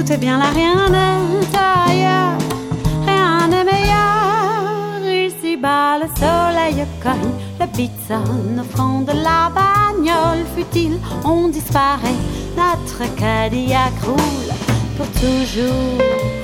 tout est bien là, rien n'est ailleurs, rien n'est meilleur. Ici-bas, le soleil cogne, le beat sonne au fond de la bagnole futile. On disparaît, notre Cadillac roule pour toujours.